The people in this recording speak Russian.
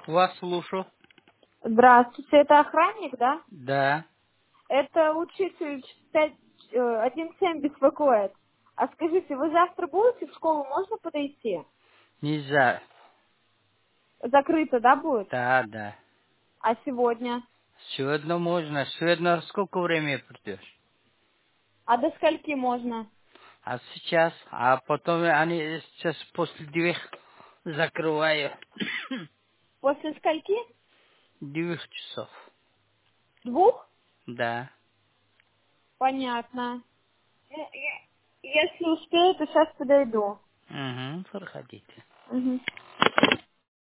Вас слушаю. Здравствуйте, это охранник, да? Да. Это учитель 1.7 беспокоит. А скажите, вы завтра будете в школу, можно подойти? Нельзя. Закрыто, да, будет? Да, да. А сегодня? Сегодня можно. Сегодня сколько времени придешь? А до скольки можно? А сейчас? А потом они сейчас после 2 закрывают. После скольки? 2 часов. 2? Да. Понятно. Если успею, то сейчас подойду. Угу, проходите. Мгм.